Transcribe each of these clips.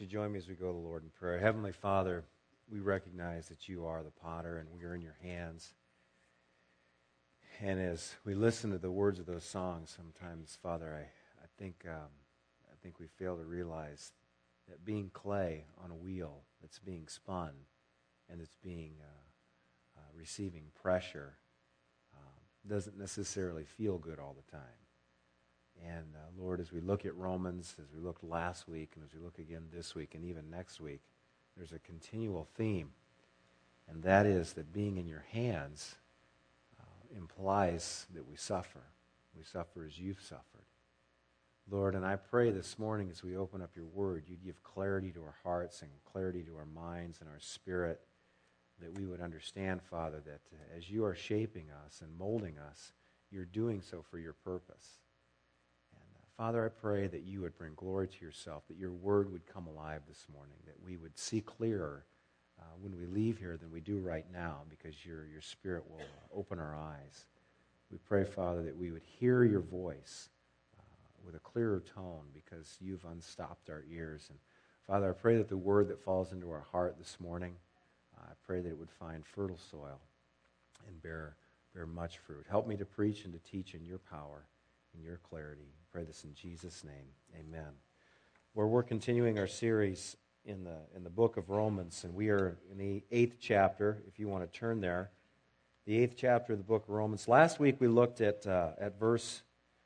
you join me as we go to the Lord in prayer? Heavenly Father, we recognize that you are the potter and we are in your hands. And as we listen to the words of those songs, sometimes, Father, I think we fail to realize that being clay on a wheel that's being spun and that's being receiving pressure doesn't necessarily feel good all the time. And Lord, as we look at Romans, as we looked last week, and as we look again this week, and even next week, there's a continual theme, and that is that being in your hands implies that we suffer. We suffer as you've suffered. Lord, and I pray this morning as we open up your word, you'd give clarity to our hearts and clarity to our minds and our spirit, that we would understand, Father, that as you are shaping us and molding us, you're doing so for your purpose. Father, I pray that you would bring glory to yourself, that your word would come alive this morning, that we would see clearer when we leave here than we do right now, because your Spirit will open our eyes. We pray, Father, that we would hear your voice with a clearer tone, because you've unstopped our ears. And Father, I pray that the word that falls into our heart this morning, I pray that it would find fertile soil and bear much fruit. Help me to preach and to teach in your power, in your clarity. I pray this in Jesus' name. Amen. We're continuing our series in the book of Romans, and we are in the 8th chapter, if you want to turn there. The 8th chapter of the book of Romans. Last week we looked at verse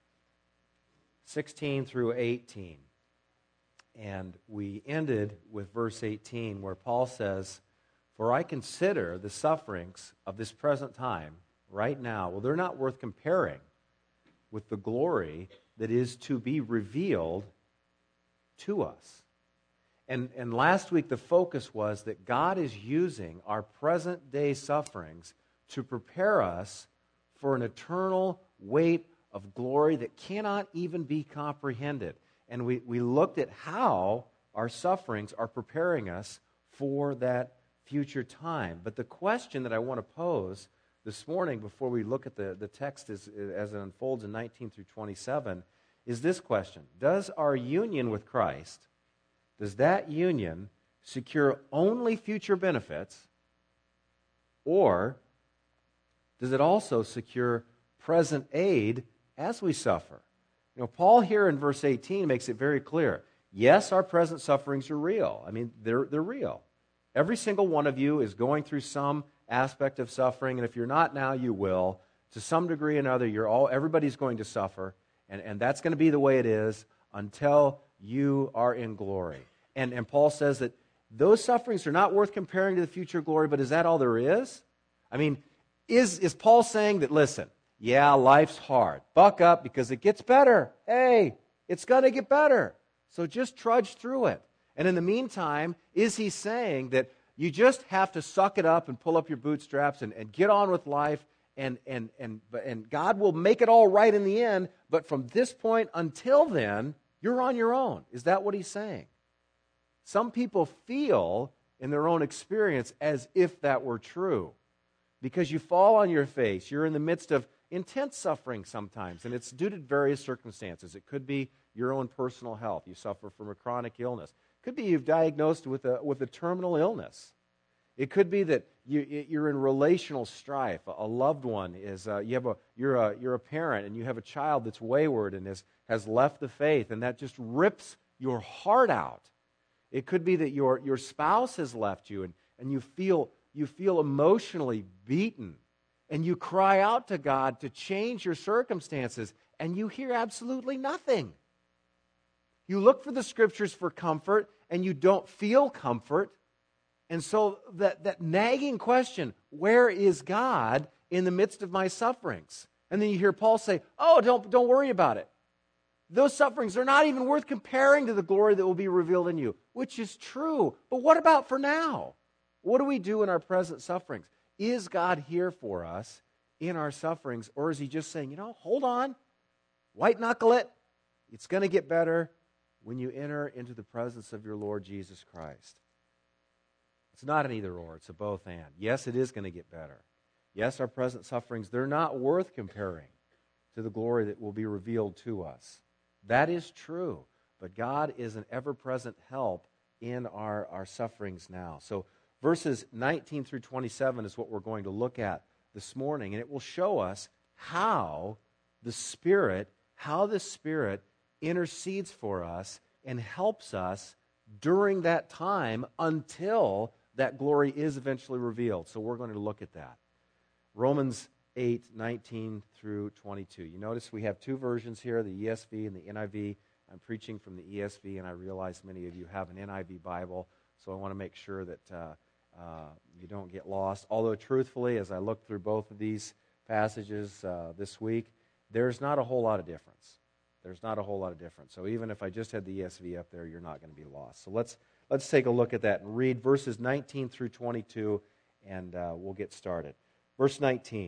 16 through 18. And we ended with verse 18, where Paul says, "For I consider the sufferings of this present time, right now, well, they're not worth comparing with the glory that is to be revealed to us." And last week the focus was that God is using our present day sufferings to prepare us for an eternal weight of glory that cannot even be comprehended. And we looked at how our sufferings are preparing us for that future time. But the question that I want to pose this morning, before we look at the text as it unfolds in 19 through 27, is this question: does our union with Christ, does that union secure only future benefits, or does it also secure present aid as we suffer? You know, Paul here in verse 18 makes it very clear. Yes, our present sufferings are real. I mean, they're real. Every single one of you is going through some aspect of suffering, and if you're not now, you will. To some degree or another, everybody's going to suffer, and that's going to be the way it is until you are in glory. And Paul says that those sufferings are not worth comparing to the future glory, but is that all there is? I mean, is Paul saying that, listen, yeah, life's hard. Buck up because it gets better. Hey, it's going to get better. So just trudge through it. And in the meantime, is he saying that you just have to suck it up and pull up your bootstraps and get on with life, and God will make it all right in the end, but from this point until then, you're on your own? Is that what he's saying? Some people feel in their own experience as if that were true, because you fall on your face. You're in the midst of intense suffering sometimes, and it's due to various circumstances. It could be your own personal health. You suffer from a chronic illness. It could be you've diagnosed with a terminal illness. It could be that you're in relational strife. A loved one is you're a parent and you have a child that's wayward and has left the faith, and that just rips your heart out. It could be that your spouse has left you and you feel emotionally beaten, and you cry out to God to change your circumstances, and you hear absolutely nothing. You look for the Scriptures for comfort, and you don't feel comfort. And so that nagging question, where is God in the midst of my sufferings? And then you hear Paul say, oh, don't worry about it. Those sufferings are not even worth comparing to the glory that will be revealed in you, which is true. But what about for now? What do we do in our present sufferings? Is God here for us in our sufferings, or is he just saying, hold on, white knuckle it. It's going to get better when you enter into the presence of your Lord Jesus Christ. It's not an either or, it's a both and. Yes, it is going to get better. Yes, our present sufferings, they're not worth comparing to the glory that will be revealed to us. That is true, but God is an ever-present help in our sufferings now. So verses 19 through 27 is what we're going to look at this morning, and it will show us how the Spirit intercedes for us and helps us during that time until that glory is eventually revealed. So we're going to look at that. Romans 8:19 through 22. You notice we have two versions here, the ESV and the NIV. I'm preaching from the ESV, and I realize many of you have an NIV Bible, so I want to make sure that you don't get lost. Although, truthfully, as I look through both of these passages this week, there's not a whole lot of difference. So even if I just had the ESV up there, you're not going to be lost. So let's take a look at that and read verses 19 through 22, and we'll get started. Verse 19.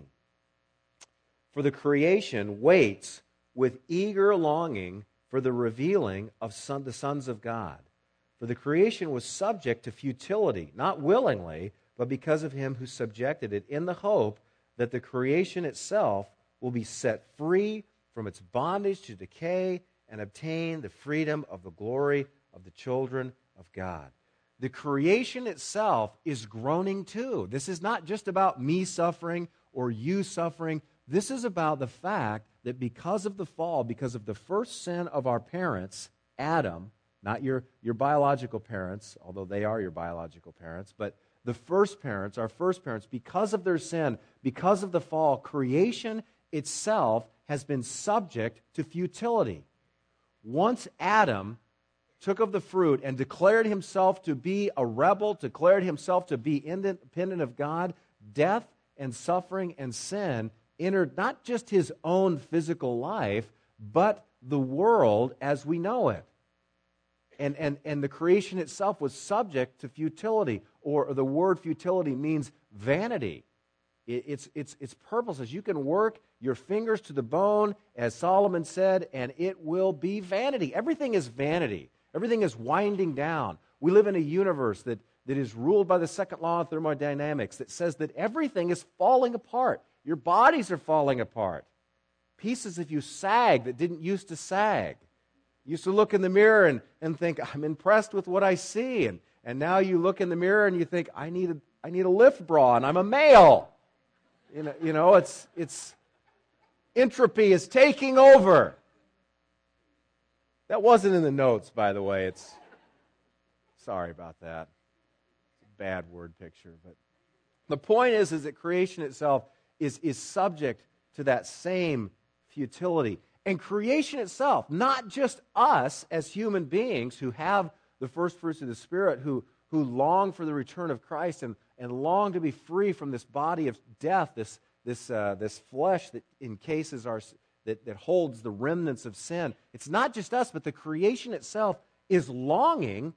For the creation waits with eager longing for the revealing of the sons of God. For the creation was subject to futility, not willingly, but because of him who subjected it, in the hope that the creation itself will be set free from its bondage to decay and obtain the freedom of the glory of the children of God. The creation itself is groaning too. This is not just about me suffering or you suffering. This is about the fact that because of the fall, because of the first sin of our parents, Adam, not your biological parents, although they are your biological parents, but the first parents, our first parents, because of their sin, because of the fall, creation itself has been subject to futility. Once Adam took of the fruit and declared himself to be a rebel, declared himself to be independent of God, death and suffering and sin entered not just his own physical life, but the world as we know it. And the creation itself was subject to futility, or the word futility means vanity. It's purposeless. You can work your fingers to the bone, as Solomon said, and it will be vanity. Everything is vanity. Everything is winding down. We live in a universe that is ruled by the second law of thermodynamics that says that everything is falling apart. Your bodies are falling apart. Pieces of you sag that didn't used to sag. You used to look in the mirror and think, I'm impressed with what I see. And now you look in the mirror and you think, I need a lift bra and I'm a male. You know, it's entropy is taking over. That wasn't in the notes, by the way. Sorry about that. It's a bad word picture. But the point is that creation itself is subject to that same futility. And creation itself, not just us as human beings who have the first fruits of the Spirit, who long for the return of Christ and long to be free from this body of death, this flesh that encases that holds the remnants of sin. It's not just us, but the creation itself is longing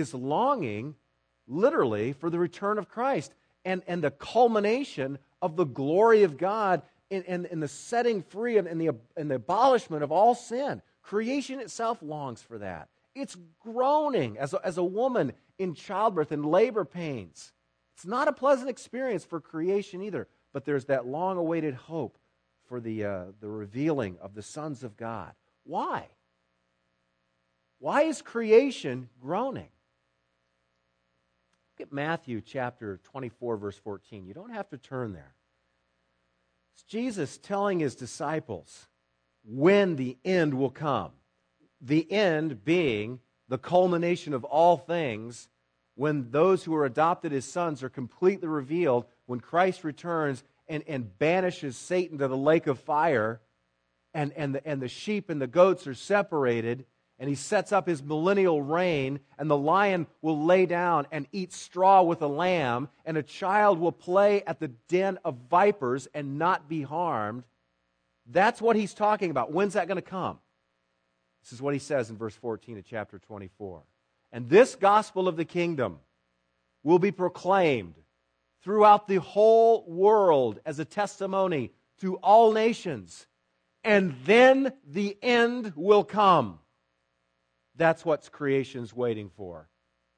literally for the return of Christ and the culmination of the glory of God in the setting free and the abolishment of all sin. Creation itself longs for that. It's groaning as a woman in childbirth and labor pains. It's not a pleasant experience for creation either, but there's that long-awaited hope for the revealing of the sons of God. Why? Why is creation groaning? Look at Matthew chapter 24, verse 14. You don't have to turn there. It's Jesus telling his disciples when the end will come. The end being the culmination of all things, when those who are adopted as sons are completely revealed, when Christ returns and banishes Satan to the lake of fire, and the sheep and the goats are separated, and he sets up his millennial reign, and the lion will lay down and eat straw with the lamb, and a child will play at the den of vipers and not be harmed. That's what he's talking about. When's that going to come? This is what he says in verse 14 of chapter 24. And this gospel of the kingdom will be proclaimed throughout the whole world as a testimony to all nations, and then the end will come. That's what creation's waiting for.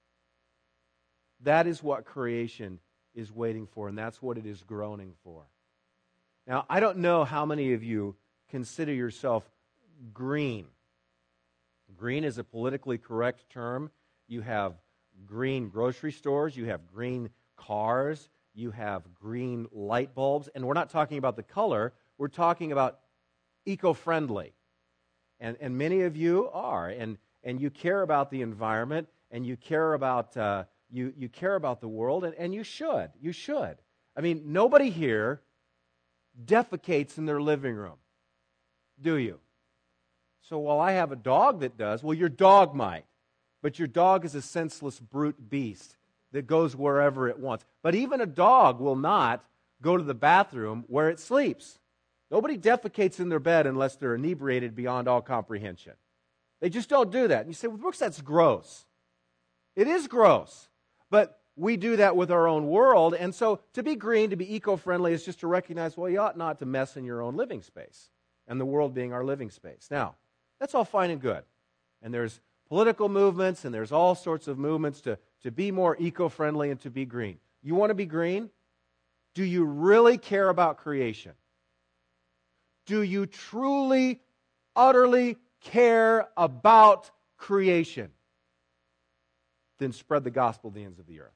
That is what creation is waiting for, and that's what it is groaning for. Now, I don't know how many of you consider yourself green. Green is a politically correct term. You have green grocery stores, you have green cars, you have green light bulbs, and we're not talking about the color, we're talking about eco-friendly. And many of you are, and you care about the environment, and you care about you care about the world, and you should. You should. I mean, nobody here defecates in their living room, do you? So while I have a dog that does, well, your dog might. But your dog is a senseless brute beast that goes wherever it wants. But even a dog will not go to the bathroom where it sleeps. Nobody defecates in their bed unless they're inebriated beyond all comprehension. They just don't do that. And you say, well, Brooks, that's gross. It is gross. But we do that with our own world. And so to be green, to be eco-friendly, is just to recognize, well, you ought not to mess in your own living space, and the world being our living space. Now, that's all fine and good. And there's political movements, and there's all sorts of movements to be more eco-friendly and to be green. You want to be green? Do you really care about creation? Do you truly, utterly care about creation? Then spread the gospel to the ends of the earth.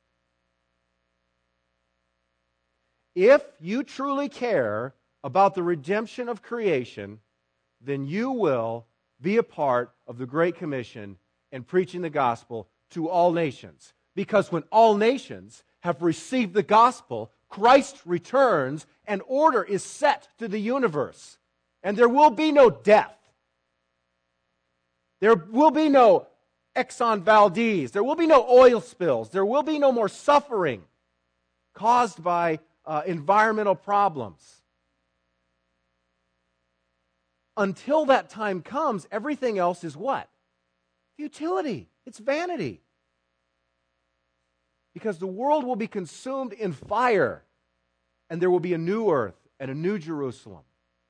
If you truly care about the redemption of creation, then you will be a part of the Great Commission and preaching the gospel to all nations. Because when all nations have received the gospel, Christ returns and order is set to the universe. And there will be no death. There will be no Exxon Valdez. There will be no oil spills. There will be no more suffering caused by environmental problems. Until that time comes, everything else is what? Futility. It's vanity. Because the world will be consumed in fire, and there will be a new earth and a new Jerusalem.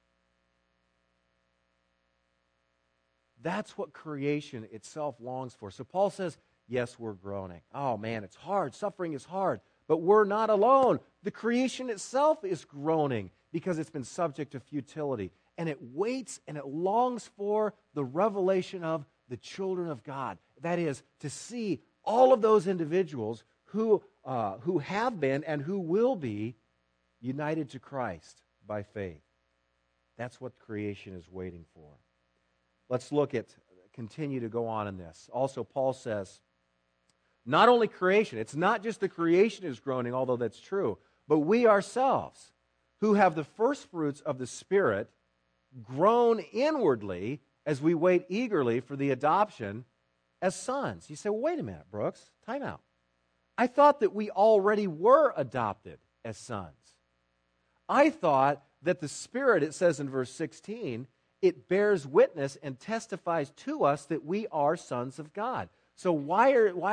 That's what creation itself longs for. So Paul says, yes, we're groaning. Oh man, it's hard. Suffering is hard. But we're not alone. The creation itself is groaning because it's been subject to futility. And it waits and it longs for the revelation of the children of God. That is, to see all of those individuals who have been and who will be united to Christ by faith. That's what creation is waiting for. Let's continue to go on in this. Also, Paul says, not only creation, it's not just the creation is groaning, although that's true, but we ourselves, who have the first fruits of the Spirit, groan inwardly as we wait eagerly for the adoption as sons. You say, well, wait a minute, Brooks, time out. I thought that we already were adopted as sons. I thought that the Spirit, it says in verse 16, it bears witness and testifies to us that we are sons of God. So why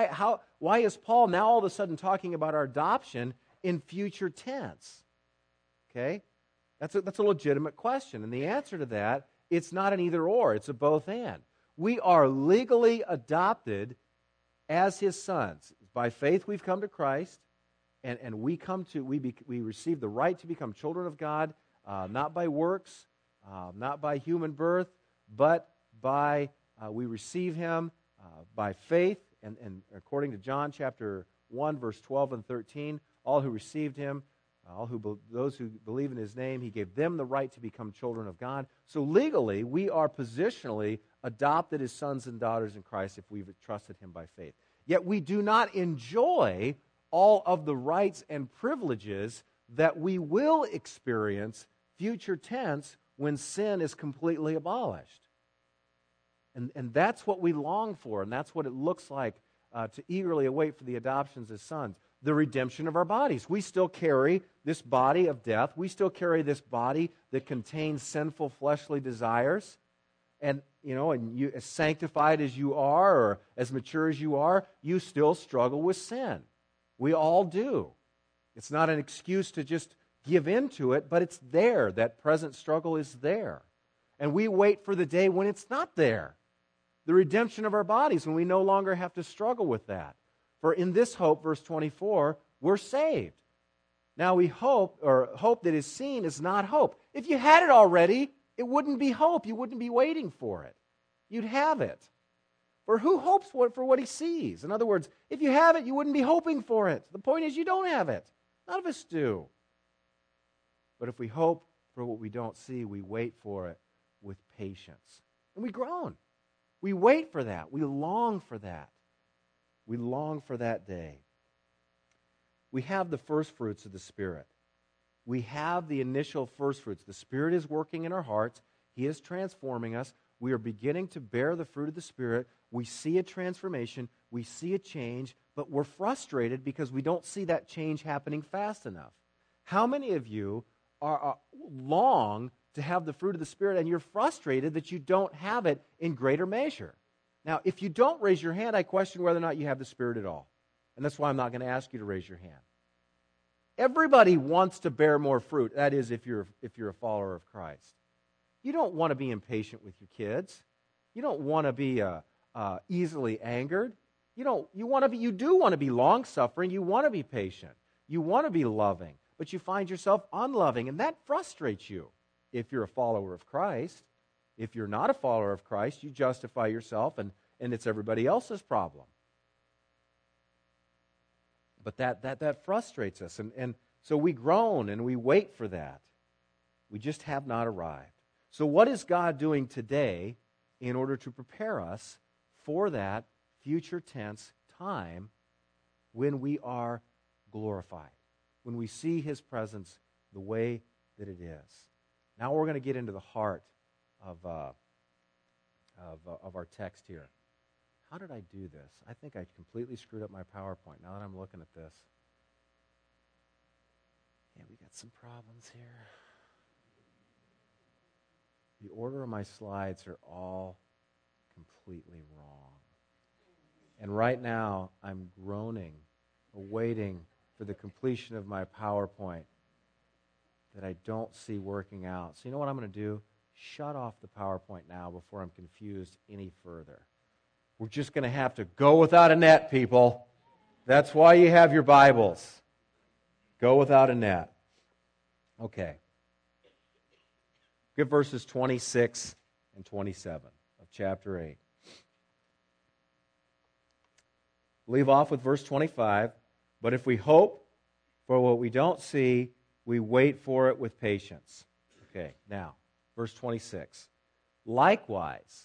is Paul now all of a sudden talking about our adoption in future tense? Okay? That's a legitimate question. And the answer to that, it's not an either or, it's a both and. We are legally adopted as his sons. By faith we've come to Christ, and we receive the right to become children of God, not by works, not by human birth, but by we receive him by faith, and according to John chapter 1, verse 12 and 13, all who received him, those who believe in his name, he gave them the right to become children of God. So legally, we are positionally adopted as sons and daughters in Christ if we've trusted him by faith. Yet we do not enjoy all of the rights and privileges that we will experience future tense when sin is completely abolished. And that's what we long for, and that's what it looks like to eagerly await for the adoptions as sons. The redemption of our bodies. We still carry this body of death. We still carry this body that contains sinful fleshly desires. And, you, as sanctified as you are, or as mature as you are, you still struggle with sin. We all do. It's not an excuse to just give in to it, but it's there. That present struggle is there. And we wait for the day when it's not there. The redemption of our bodies, when we no longer have to struggle with that. For in this hope, verse 24, we're saved. Now we hope that is seen is not hope. If you had it already, it wouldn't be hope. You wouldn't be waiting for it. You'd have it. For who hopes for what he sees? In other words, if you have it, you wouldn't be hoping for it. The point is you don't have it. None of us do. But if we hope for what we don't see, we wait for it with patience. And we groan. We wait for that. We long for that. We long for that day. We have the first fruits of the Spirit. We have the initial first fruits. The Spirit is working in our hearts. He is transforming us. We are beginning to bear the fruit of the Spirit. We see a transformation. We see a change, but we're frustrated because we don't see that change happening fast enough. How many of you long to have the fruit of the Spirit and you're frustrated that you don't have it in greater measure? Now, if you don't raise your hand, I question whether or not you have the Spirit at all. And that's why I'm not going to ask you to raise your hand. Everybody wants to bear more fruit. That is, if you're a follower of Christ. You don't want to be impatient with your kids. You don't want to be easily angered. You do want to be long-suffering. You want to be patient. You want to be loving. But you find yourself unloving, and that frustrates you if you're a follower of Christ. If you're not a follower of Christ, you justify yourself, and it's everybody else's problem. But that frustrates us, and so we groan and we wait for that. We just have not arrived. So what is God doing today in order to prepare us for that future tense time when we are glorified, when we see His presence the way that it is? Now we're going to get into the heart of our text here. How did I do this? I think I completely screwed up my PowerPoint now that I'm looking at this. Yeah, we got some problems here. The order of my slides are all completely wrong. And right now, I'm groaning, awaiting for the completion of my PowerPoint that I don't see working out. So you know what I'm going to do? Shut off the PowerPoint now before I'm confused any further. We're just going to have to go without a net, people. That's why you have your Bibles. Go without a net. Okay. Look at verses 26 and 27 of chapter 8. Leave off with verse 25. But if we hope for what we don't see, we wait for it with patience. Okay, now, verse 26. Likewise,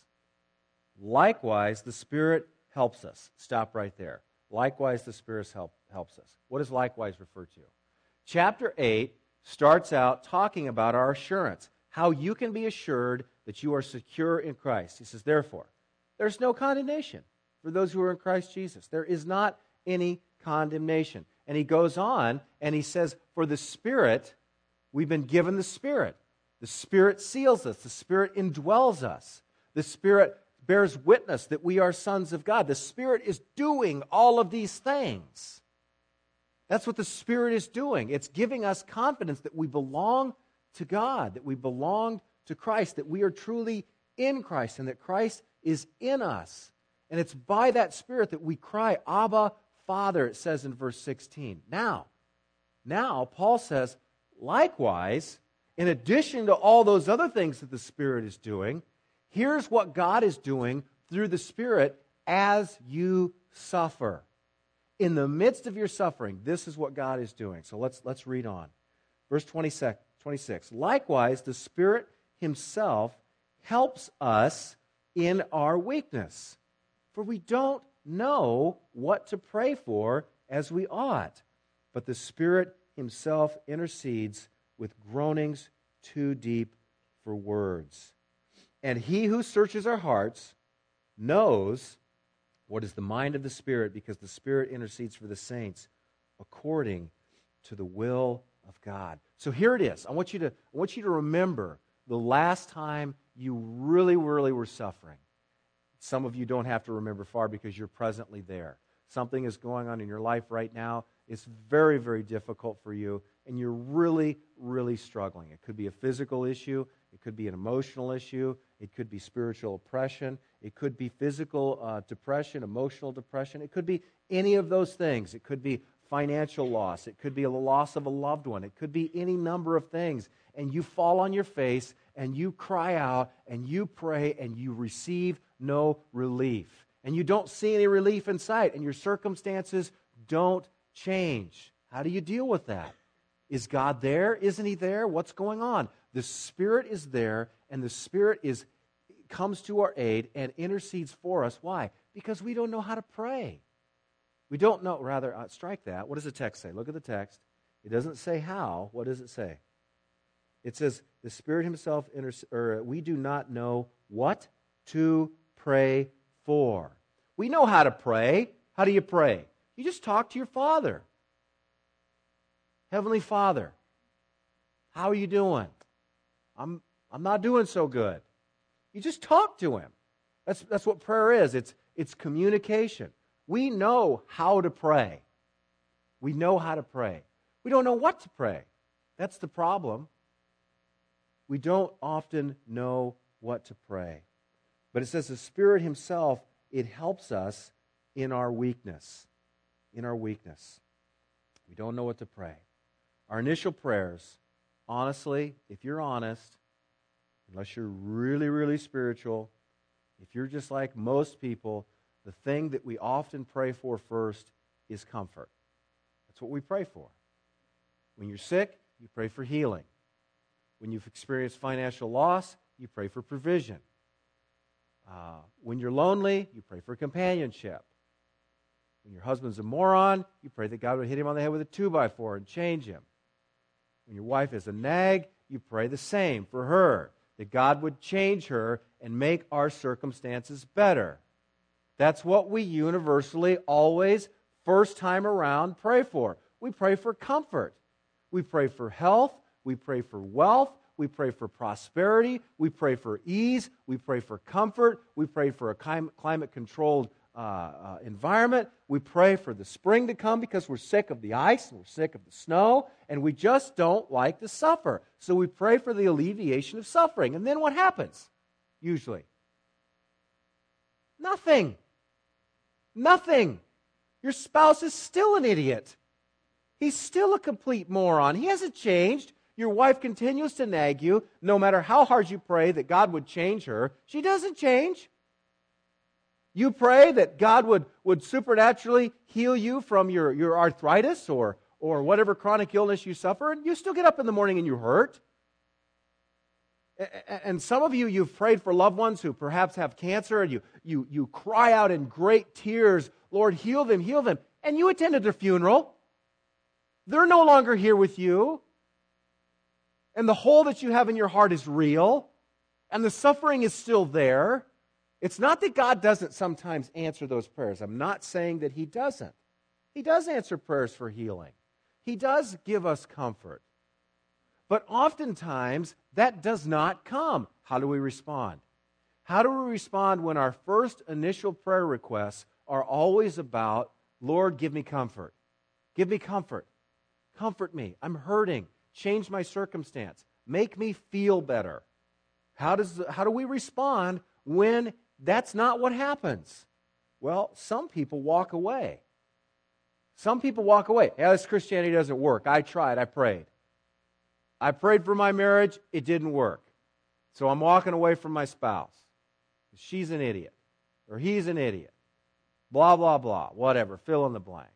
the Spirit helps us. Stop right there. Likewise, the Spirit helps us. What does likewise refer to? Chapter 8 starts out talking about our assurance, how you can be assured that you are secure in Christ. He says, therefore, there's no condemnation for those who are in Christ Jesus. There is not any condemnation. And he goes on and he says, for the Spirit, we've been given the Spirit. The Spirit seals us. The Spirit indwells us. The Spirit bears witness that we are sons of God. The Spirit is doing all of these things. That's what the Spirit is doing. It's giving us confidence that we belong to God, that we belong to Christ, that we are truly in Christ, and that Christ is in us. And it's by that Spirit that we cry, Abba, Father, it says in verse 16. Now, Paul says, likewise, in addition to all those other things that the Spirit is doing, here's what God is doing through the Spirit as you suffer. In the midst of your suffering, this is what God is doing. So let's read on. Verse 26. Likewise, the Spirit Himself helps us in our weakness, for we don't know what to pray for as we ought. But the Spirit Himself intercedes with groanings too deep for words. And He who searches our hearts knows what is the mind of the Spirit, because the Spirit intercedes for the saints according to the will of God. So here it is. I want you to remember the last time you really were suffering. Some of you don't have to remember far because you're presently there. Something is going on in your life right now. It's very, very difficult for you, and you're really, really struggling. It could be a physical issue. It could be an emotional issue. It could be spiritual oppression. It could be physical depression, emotional depression. It could be any of those things. It could be financial loss. It could be a loss of a loved one. It could be any number of things. And you fall on your face, and you cry out, and you pray, and you receive no relief. and you don't see any relief in sight, and your circumstances don't change. How do you deal with that? Is God there? Isn't He there? What's going on? The Spirit is there, and the Spirit comes to our aid and intercedes for us. Why? Because we don't know how to pray. We don't know, strike that. What does the text say? Look at the text. It doesn't say how. What does it say? It says, the Spirit Himself, we do not know what to pray for. We know how to pray. How do you pray? You just talk to your Father. Heavenly Father, how are you doing? I'm not doing so good. You just talk to Him. That's what prayer is. It's communication. We know how to pray. We know how to pray. We don't know what to pray. That's the problem. We don't often know what to pray. But it says the Spirit Himself, it helps us in our weakness. In our weakness. We don't know what to pray. Our initial prayers, honestly, if you're honest, unless you're really, really spiritual, if you're just like most people, the thing that we often pray for first is comfort. That's what we pray for. When you're sick, you pray for healing. When you've experienced financial loss, you pray for provision. When you're lonely, you pray for companionship. When your husband's a moron, you pray that God would hit him on the head with a 2x4 and change him. When your wife is a nag, you pray the same for her, that God would change her and make our circumstances better. That's what we universally always, first time around, pray for. We pray for comfort. We pray for health. We pray for wealth. We pray for prosperity. We pray for ease. We pray for comfort. We pray for a climate-controlled environment. We pray for the spring to come because we're sick of the ice and we're sick of the snow, and we just don't like to suffer. So we pray for the alleviation of suffering. And then what happens? Usually, nothing. Nothing. Your spouse is still an idiot. He's still a complete moron. He hasn't changed. Your wife continues to nag you, no matter how hard you pray that God would change her. She doesn't change. You pray that God would supernaturally heal you from your arthritis or whatever chronic illness you suffer, and you still get up in the morning and you hurt. And some of you, you've prayed for loved ones who perhaps have cancer, and you cry out in great tears, Lord, heal them, and you attended their funeral. They're no longer here with you. And the hole that you have in your heart is real, and the suffering is still there. It's not that God doesn't sometimes answer those prayers. I'm not saying that He doesn't. He does answer prayers for healing. He does give us comfort. But oftentimes, that does not come. How do we respond? How do we respond when our first initial prayer requests are always about, Lord, give me comfort. Give me comfort. Comfort me. I'm hurting. Change my circumstance. Make me feel better. How do we respond when that's not what happens? Well, some people walk away. Some people walk away. Yeah, this Christianity doesn't work. I tried. I prayed. I prayed for my marriage. It didn't work. So I'm walking away from my spouse. She's an idiot. Or he's an idiot. Blah, blah, blah. Whatever. Fill in the blank.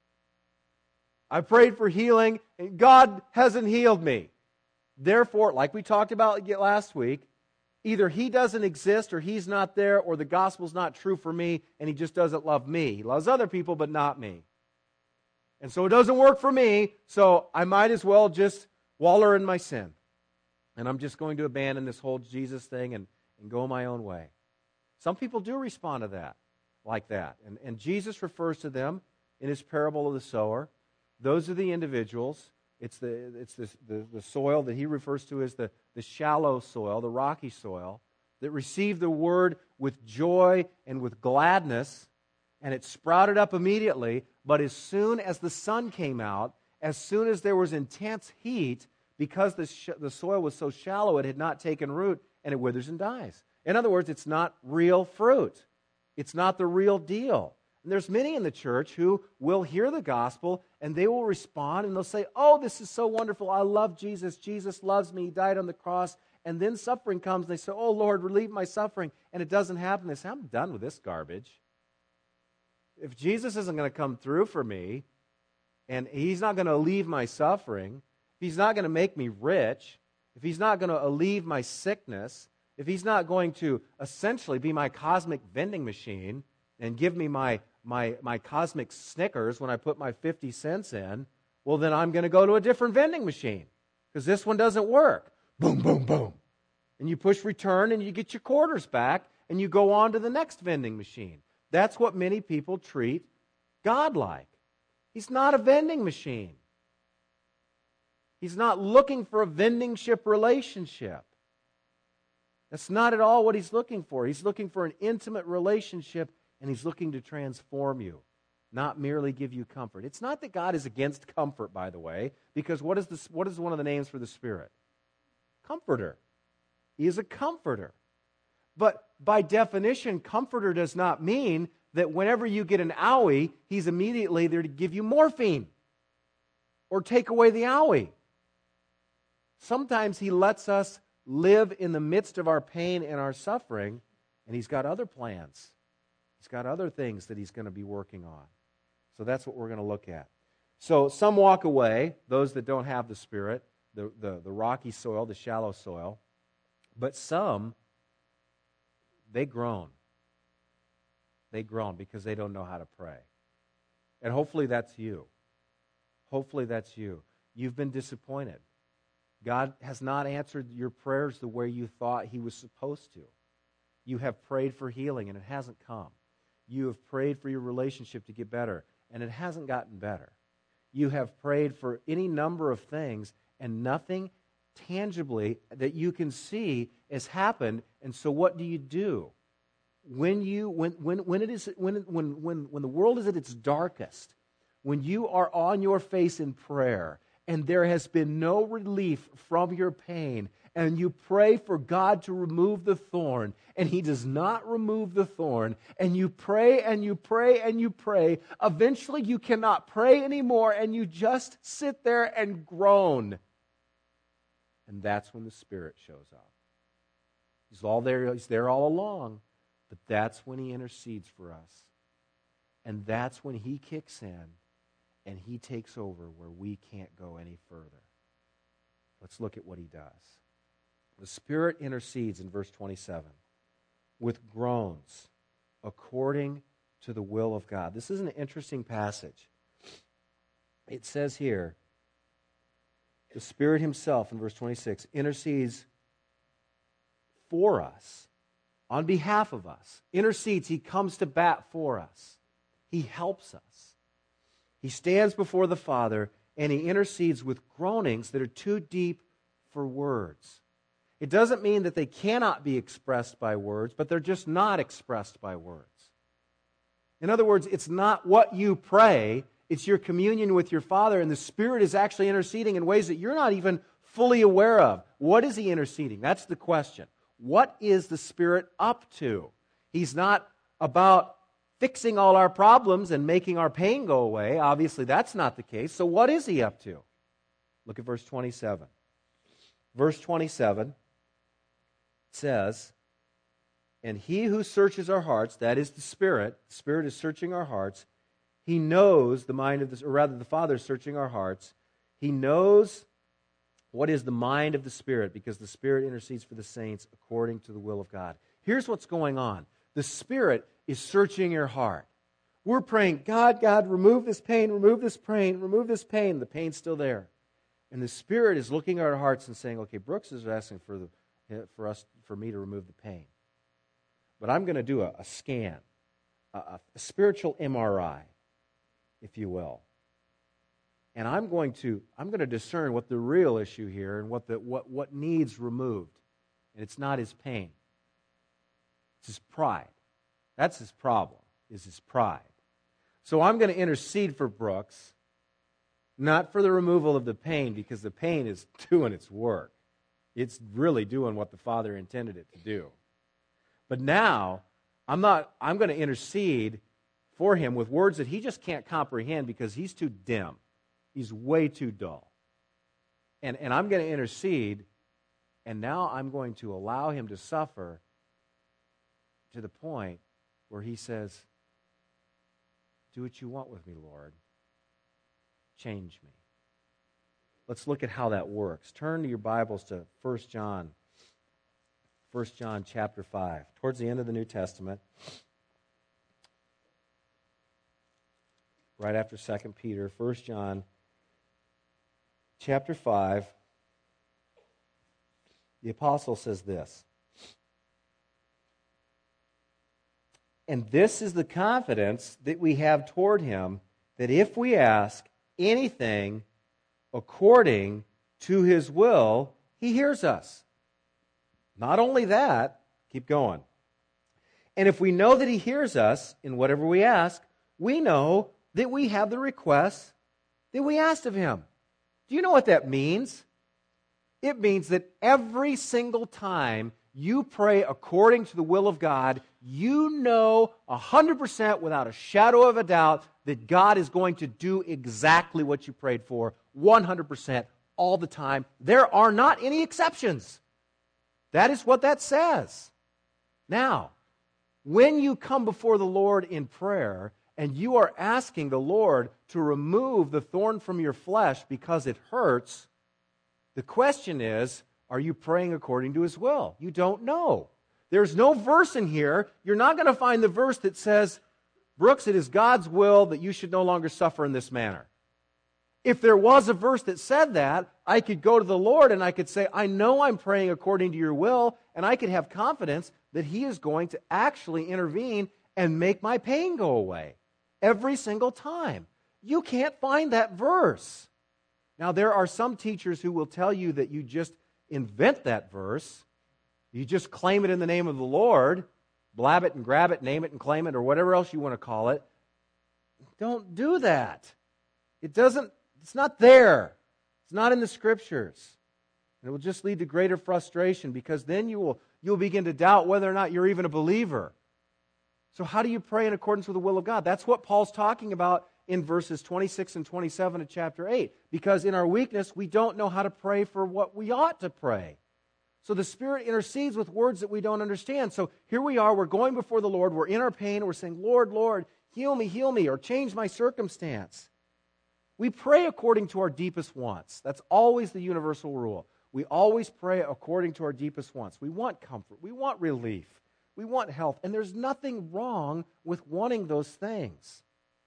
I prayed for healing, and God hasn't healed me. Therefore, like we talked about last week, either He doesn't exist or He's not there, or the gospel's not true for me and He just doesn't love me. He loves other people, but not me. And so it doesn't work for me, so I might as well just wallow in my sin. And I'm just going to abandon this whole Jesus thing and go my own way. Some people do respond to that, like that. And Jesus refers to them in His parable of the sower. Those are the individuals. It's the soil that He refers to as the shallow soil, the rocky soil, that received the word with joy and with gladness, and it sprouted up immediately. But as soon as the sun came out, as soon as there was intense heat, because the soil was so shallow, it had not taken root, and it withers and dies. In other words, it's not real fruit. It's not the real deal. And there's many in the church who will hear the gospel and they will respond and they'll say, oh, this is so wonderful. I love Jesus. Jesus loves me. He died on the cross. And then suffering comes and they say, oh, Lord, relieve my suffering. And it doesn't happen. They say, I'm done with this garbage. If Jesus isn't going to come through for me, and he's not going to alleviate my suffering, if he's not going to make me rich, if he's not going to alleviate my sickness, if he's not going to essentially be my cosmic vending machine and give me my cosmic Snickers when I put my 50 cents in, well, then I'm going to go to a different vending machine because this one doesn't work. Boom, boom, boom. And you push return and you get your quarters back and you go on to the next vending machine. That's what many people treat God like. He's not a vending machine. He's not looking for a vendingship relationship. That's not at all what he's looking for. He's looking for an intimate relationship, and he's looking to transform you, not merely give you comfort. It's not that God is against comfort, by the way, because what is one of the names for the Spirit? Comforter. He is a comforter. But by definition, comforter does not mean that whenever you get an owie, he's immediately there to give you morphine or take away the owie. Sometimes he lets us live in the midst of our pain and our suffering, and he's got other plans. He's got other things that he's going to be working on. So that's what we're going to look at. So some walk away, those that don't have the Spirit, the rocky soil, the shallow soil. But some, they groan. They groan because they don't know how to pray. And hopefully that's you. Hopefully that's you. You've been disappointed. God has not answered your prayers the way you thought he was supposed to. You have prayed for healing and it hasn't come. You have prayed for your relationship to get better and it hasn't gotten better. You have prayed for any number of things and nothing tangibly that you can see has happened. And so what do? When the world is at its darkest, when you are on your face in prayer and there has been no relief from your pain, and you pray for God to remove the thorn, and he does not remove the thorn, and you pray and you pray and you pray, eventually you cannot pray anymore, and you just sit there and groan. And that's when the Spirit shows up. He's there all along, but that's when he intercedes for us. And that's when he kicks in and he takes over where we can't go any further. Let's look at what he does. The Spirit intercedes in verse 27 with groans according to the will of God. This is an interesting passage. It says here, the Spirit himself, in verse 26, intercedes for us, on behalf of us. Intercedes, he comes to bat for us. He helps us. He stands before the Father, and he intercedes with groanings that are too deep for words. It doesn't mean that they cannot be expressed by words, but they're just not expressed by words. In other words, it's not what you pray, it's your communion with your Father, and the Spirit is actually interceding in ways that you're not even fully aware of. What is he interceding? That's the question. What is the Spirit up to? He's not about fixing all our problems and making our pain go away. Obviously, that's not the case. So what is he up to? Look at verse 27. Verse 27 says, and he who searches our hearts, that is the Spirit is searching our hearts. He knows the mind of this, or rather the Father is searching our hearts. He knows what is the mind of the Spirit, because the Spirit intercedes for the saints according to the will of God. Here's what's going on. The Spirit is searching your heart. We're praying, God, remove this pain, remove this pain, remove this pain. The pain's still there. And the Spirit is looking at our hearts and saying, okay, Brooks is asking for me to remove the pain. But I'm going to do a scan, a spiritual MRI, if you will. And I'm going to discern what the real issue here and what needs removed. And it's not his pain. It's his pride. That's his problem, is his pride. So I'm going to intercede for Brooks, not for the removal of the pain, because the pain is doing its work. It's really doing what the Father intended it to do. But now, I'm going to intercede for him with words that he just can't comprehend because he's too dim. He's way too dull. And I'm going to intercede, and now I'm going to allow him to suffer to the point where he says, Do what you want with me, Lord. Change me. Let's look at how that works. Turn to your Bibles to 1 John. 1 John chapter 5. Towards the end of the New Testament. Right after 2 Peter. 1 John chapter 5. The apostle says this. And this is the confidence that we have toward him, that if we ask anything according to his will, he hears us. Not only that, keep going. And if we know that he hears us in whatever we ask, we know that we have the requests that we asked of him. Do you know what that means? It means that every single time you pray according to the will of God, you know 100% without a shadow of a doubt that God is going to do exactly what you prayed for, 100% all the time. There are not any exceptions. That is what that says. Now, when you come before the Lord in prayer and you are asking the Lord to remove the thorn from your flesh because it hurts, the question is, are you praying according to his will? You don't know. There's no verse in here. You're not going to find the verse that says, Brooks, it is God's will that you should no longer suffer in this manner. If there was a verse that said that, I could go to the Lord and I could say, I know I'm praying according to your will, and I could have confidence that he is going to actually intervene and make my pain go away every single time. You can't find that verse. Now, there are some teachers who will tell you that you just invent that verse. You just claim it in the name of the Lord, blab it and grab it, name it and claim it, or whatever else you want to call it. Don't do that. It's not there. It's not in the Scriptures. And it will just lead to greater frustration because then you'll begin to doubt whether or not you're even a believer. So how do you pray in accordance with the will of God? That's what Paul's talking about in verses 26 and 27 of chapter 8. Because in our weakness, we don't know how to pray for what we ought to pray. So the Spirit intercedes with words that we don't understand. So here we are, we're going before the Lord, we're in our pain, and we're saying, Lord, Lord, heal me, or change my circumstance. We pray according to our deepest wants. That's always the universal rule. We always pray according to our deepest wants. We want comfort. We want relief. We want health. And there's nothing wrong with wanting those things.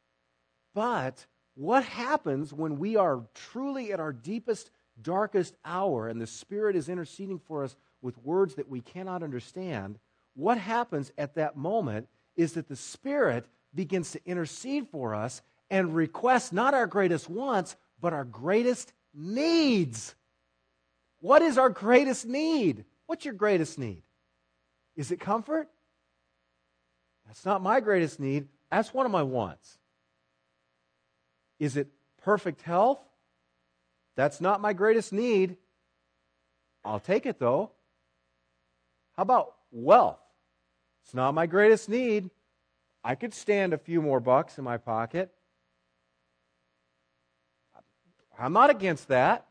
But what happens when we are truly at our deepest, darkest hour and the Spirit is interceding for us with words that we cannot understand? What happens at that moment is that the Spirit begins to intercede for us and request not our greatest wants, but our greatest needs. What is our greatest need? What's your greatest need? Is it comfort? That's not my greatest need. That's one of my wants. Is it perfect health? That's not my greatest need. I'll take it though. How about wealth? It's not my greatest need. I could stand a few more bucks in my pocket. I'm not against that.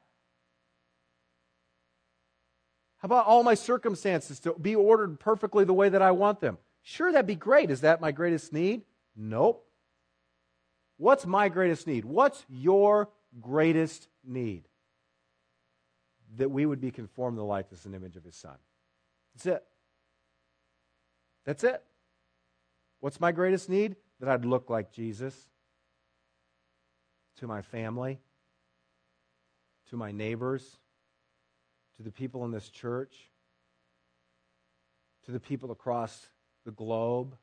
How about all my circumstances to be ordered perfectly the way that I want them? Sure, that'd be great. Is that my greatest need? Nope. What's my greatest need? What's your greatest need? That we would be conformed to the likeness and image of His Son. That's it. That's it. What's my greatest need? That I'd look like Jesus to my family, to my neighbors, to the people in this church, to the people across the globe.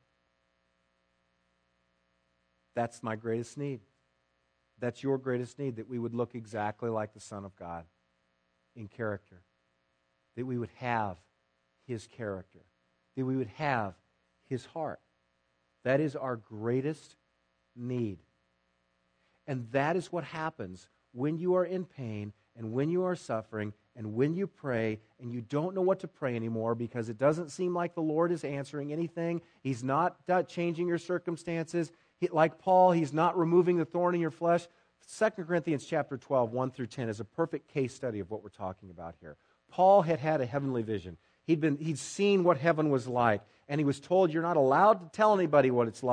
That's my greatest need. That's your greatest need, that we would look exactly like the Son of God in character, that we would have His character, that we would have His heart. That is our greatest need. And that is what happens when you are in pain and when you are suffering and when you pray and you don't know what to pray anymore because it doesn't seem like the Lord is answering anything. He's not changing your circumstances. Like Paul, He's not removing the thorn in your flesh. 2 Corinthians chapter 12, 1 through 10 is a perfect case study of what we're talking about here. Paul had had a heavenly vision. He'd seen what heaven was like, and he was told, you're not allowed to tell anybody what it's like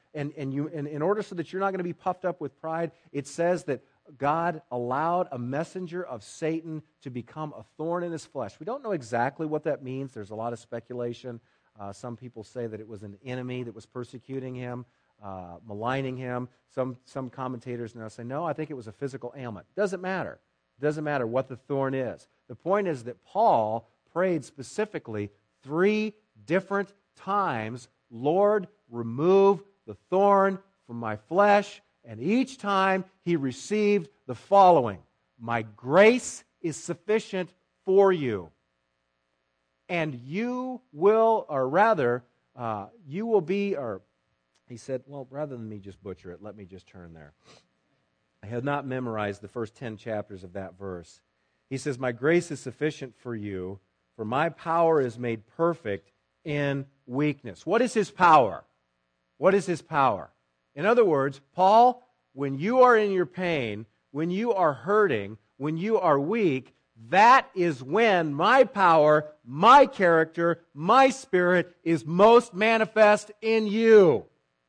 and in order so that you're not going to be puffed up with pride, it says that God allowed a messenger of Satan to become a thorn in his flesh. We don't know exactly what that means. There's a lot of speculation. Some people say that it was an enemy that was persecuting him, maligning him. Some commentators now say, no, I think it was a physical ailment. Doesn't matter. Doesn't matter what the thorn is. The point is that Paul prayed specifically 3 different times, Lord, remove the thorn from my flesh. And each time he received the following: my grace is sufficient for you. And you will, or rather, you will be, or he said, well, rather than me just butcher it, let me just turn there. I had not memorized the first 10 chapters of that verse. He says, my grace is sufficient for you, for my power is made perfect in weakness. What is his power? What is his power? In other words, Paul, when you are in your pain, when you are hurting, when you are weak, that is when my power, my character, my spirit is most manifest in you.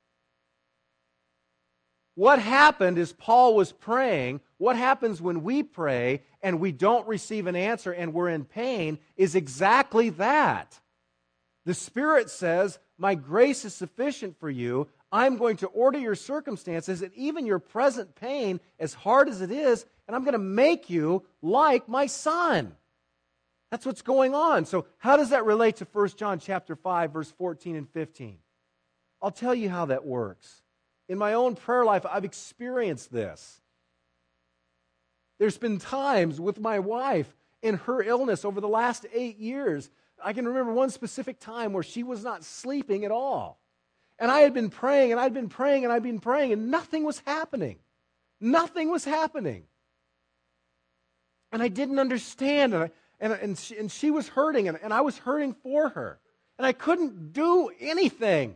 What happened is Paul was praying. What happens when we pray and we don't receive an answer and we're in pain is exactly that. The Spirit says, my grace is sufficient for you. I'm going to order your circumstances and even your present pain, as hard as it is, and I'm going to make you like my Son. That's what's going on. So how does that relate to 1 John chapter 5, verse 14 and 15? I'll tell you how that works. In my own prayer life, I've experienced this. There's been times with my wife in her illness over the last 8 years. I can remember one specific time where she was not sleeping at all. And I had been praying, and I'd been praying, and I'd been praying, and nothing was happening. Nothing was happening. And I didn't understand, and she was hurting, and I was hurting for her. And I couldn't do anything.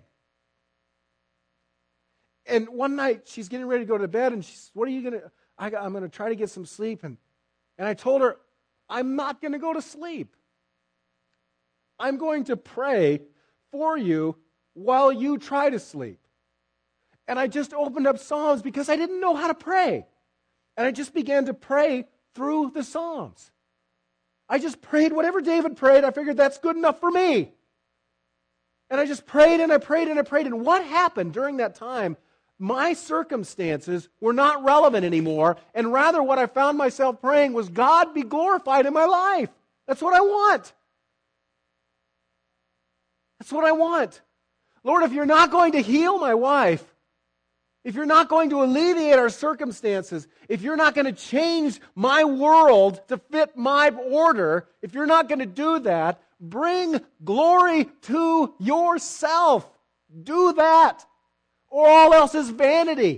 And one night, she's getting ready to go to bed, and she says, what are you going to... I'm going to try to get some sleep. And I told her, I'm not going to go to sleep. I'm going to pray for you while you try to sleep. And I just opened up Psalms because I didn't know how to pray. And I just began to pray through the Psalms. I just prayed whatever David prayed. I figured that's good enough for me. And I just prayed and I prayed and I prayed. And what happened during that time? My circumstances were not relevant anymore. And rather what I found myself praying was, God be glorified in my life. That's what I want. That's what I want. Lord, if you're not going to heal my wife, if you're not going to alleviate our circumstances, if you're not going to change my world to fit my order, if you're not going to do that, bring glory to yourself. Do that, or all else is vanity.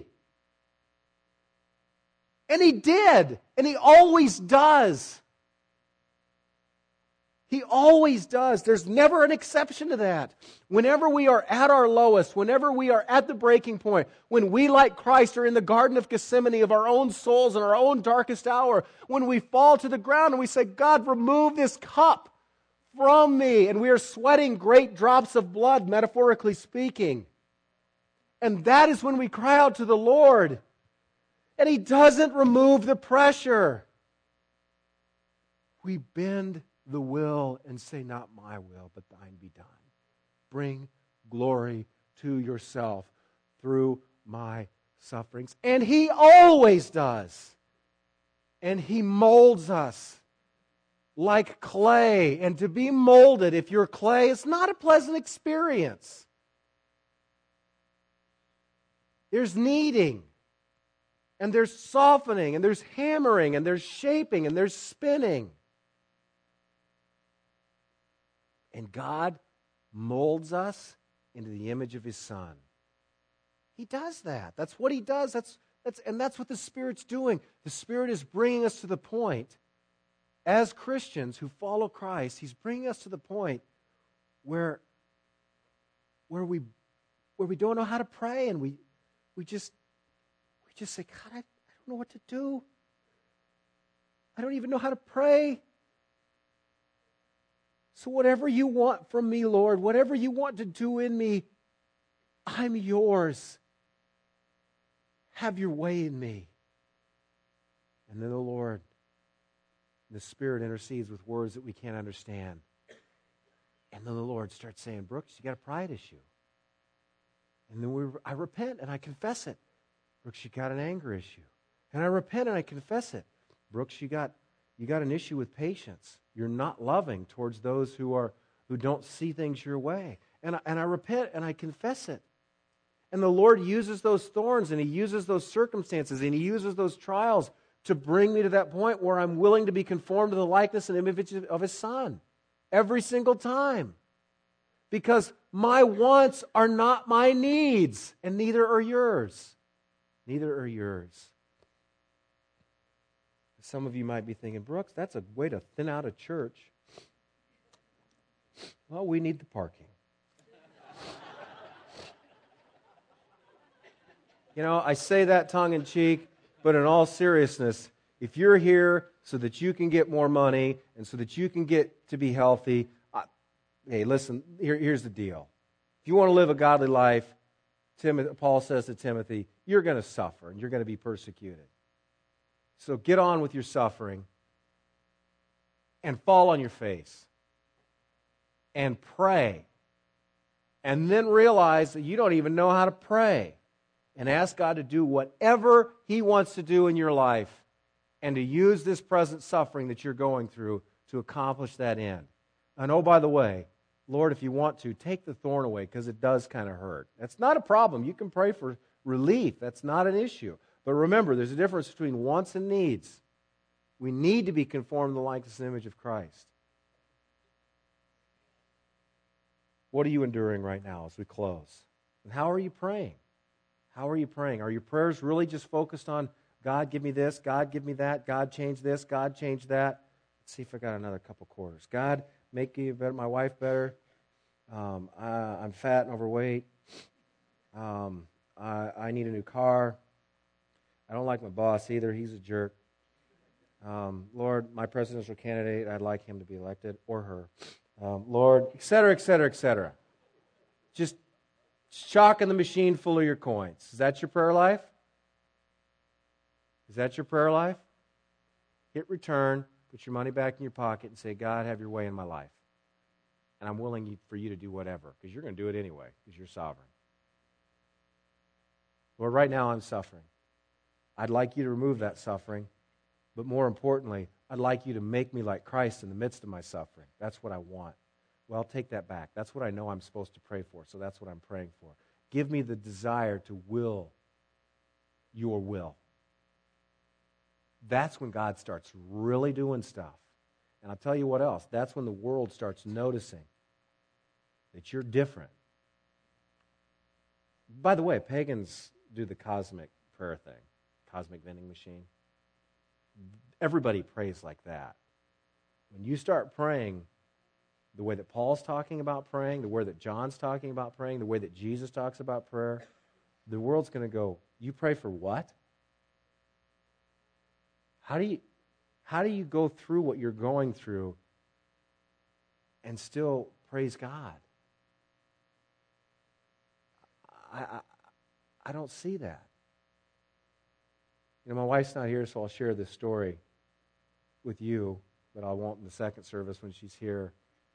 And He did, and He always does. He always does. There's never an exception to that. Whenever we are at our lowest, whenever we are at the breaking point, when we, like Christ, are in the Garden of Gethsemane of our own souls in our own darkest hour, when we fall to the ground and we say, God, remove this cup from me, and we are sweating great drops of blood, metaphorically speaking. And that is when we cry out to the Lord. And He doesn't remove the pressure. We bend the will and say, not my will, but thine be done. Bring glory to yourself through my sufferings. And He always does. And He molds us like clay. And to be molded, if you're clay, it's not a pleasant experience. There's kneading, and there's softening, and there's hammering, and there's shaping, and there's spinning. And God molds us into the image of His Son. He does that. That's what He does. That's what the Spirit's doing. The Spirit is bringing us to the point, as Christians who follow Christ, He's bringing us to the point where we don't know how to pray, and we just say, God, I don't know what to do. I don't even know how to pray. So whatever you want from me, Lord, whatever you want to do in me, I'm yours. Have your way in me. And then the Lord, the Spirit intercedes with words that we can't understand. And then the Lord starts saying, Brooks, you got a pride issue. And then I repent and I confess it. Brooks, you got an anger issue. And I repent and I confess it. Brooks, you got an issue with patience. You're not loving towards those who don't see things your way. And I repent and I confess it. And the Lord uses those thorns and He uses those circumstances and He uses those trials to bring me to that point where I'm willing to be conformed to the likeness and image of His Son. Every single time. Because my wants are not my needs, and neither are yours. Neither are yours. Some of you might be thinking, Brooks, that's a way to thin out a church. Well, we need the parking. I say that tongue in cheek, but in all seriousness, if you're here so that you can get more money and so that you can get to be healthy, hey, listen, here's the deal. If you want to live a godly life, Paul says to Timothy, you're going to suffer and you're going to be persecuted. So get on with your suffering and fall on your face and pray. And then realize that you don't even know how to pray. And ask God to do whatever He wants to do in your life and to use this present suffering that you're going through to accomplish that end. And oh, by the way, Lord, if you want to, take the thorn away because it does kind of hurt. That's not a problem. You can pray for relief. That's not an issue. But remember, there's a difference between wants and needs. We need to be conformed to the likeness and image of Christ. What are you enduring right now as we close? And how are you praying? How are you praying? Are your prayers really just focused on God, give me this, God, give me that, God, change this, God, change that? Let's see if I got another couple quarters. God, make my wife better. I'm fat and overweight. I need a new car. I don't like my boss either. He's a jerk. Lord, my presidential candidate, I'd like him to be elected, or her. Lord, et cetera, et cetera, et cetera. Just chalking the machine full of your coins. Is that your prayer life? Is that your prayer life? Hit return, put your money back in your pocket, and say, God, have your way in my life. And I'm willing for you to do whatever, because you're going to do it anyway, because you're sovereign. Lord, right now I'm suffering. I'd like you to remove that suffering, but more importantly, I'd like you to make me like Christ in the midst of my suffering. That's what I want. Well, take that back. That's what I know I'm supposed to pray for, so that's what I'm praying for. Give me the desire to will your will. That's when God starts really doing stuff. And I'll tell you what else. That's when the world starts noticing that you're different. By the way, pagans do the cosmic prayer thing, cosmic vending machine. Everybody prays like that. When you start praying the way that Paul's talking about praying, the way that John's talking about praying, the way that Jesus talks about prayer, the world's going to go, you pray for what? How do you go through what you're going through and still praise God? I don't see that. My wife's not here, so I'll share this story with you, but I won't in the second service when she's here.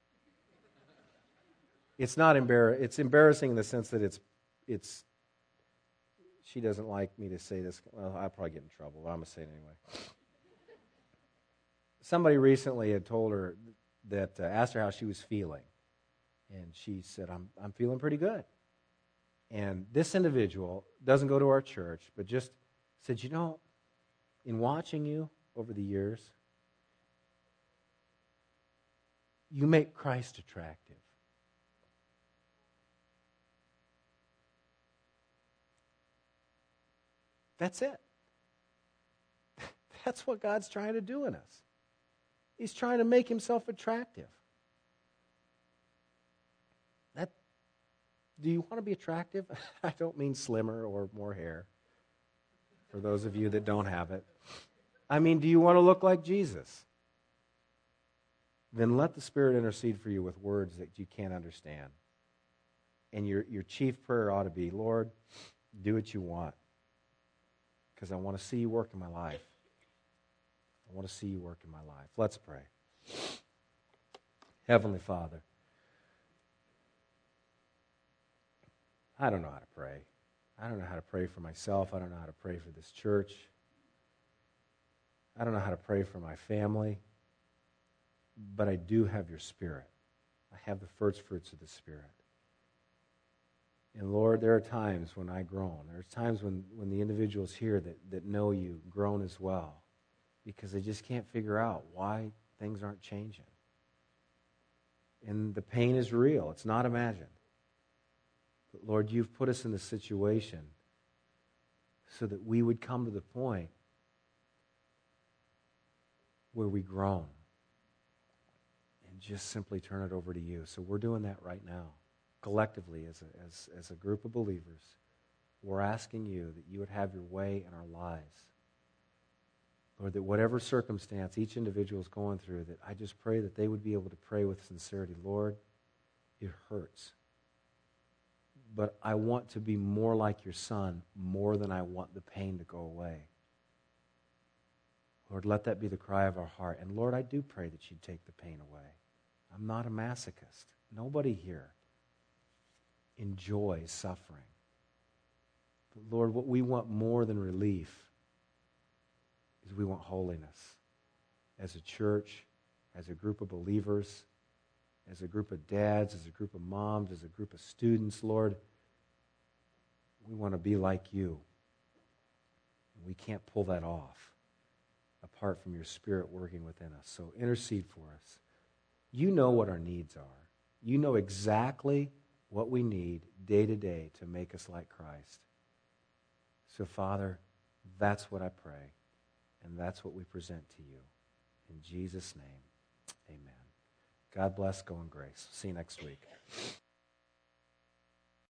It's not it's embarrassing in the sense that it's she doesn't like me to say this. Well, I'll probably get in trouble, but I'm going to say it anyway. Somebody recently had told her that, asked her how she was feeling. And she said, I'm feeling pretty good. And this individual doesn't go to our church, but just said, in watching you over the years, you make Christ attractive. That's it. That's what God's trying to do in us. He's trying to make himself attractive. Do you want to be attractive? I don't mean slimmer or more hair, for those of you that don't have it. I mean, do you want to look like Jesus? Then let the Spirit intercede for you with words that you can't understand. And your chief prayer ought to be, Lord, do what you want. Because I want to see you work in my life. I want to see you work in my life. Let's pray. Heavenly Father, I don't know how to pray. I don't know how to pray for myself. I don't know how to pray for this church. I don't know how to pray for my family. But I do have your Spirit. I have the first fruits of the Spirit. And Lord, there are times when I groan. There's times when the individuals here that know you groan as well, because they just can't figure out why things aren't changing. And the pain is real. It's not imagined. But Lord, you've put us in this situation so that we would come to the point where we groan and just simply turn it over to you. So we're doing that right now. Collectively, as a group of believers, we're asking you that you would have your way in our lives. Lord, that whatever circumstance each individual is going through, that I just pray that they would be able to pray with sincerity. Lord, it hurts. But I want to be more like your Son, more than I want the pain to go away. Lord, let that be the cry of our heart. And Lord, I do pray that you'd take the pain away. I'm not a masochist. Nobody here enjoys suffering. But Lord, what we want more than relief is we want holiness. As a church, as a group of believers, as a group of dads, as a group of moms, as a group of students, Lord, we want to be like you. And we can't pull that off apart from your Spirit working within us. So intercede for us. You know what our needs are. You know exactly what we need day to day to make us like Christ. So, Father, that's what I pray, and that's what we present to you. In Jesus' name, amen. God bless. Go in grace. See you next week.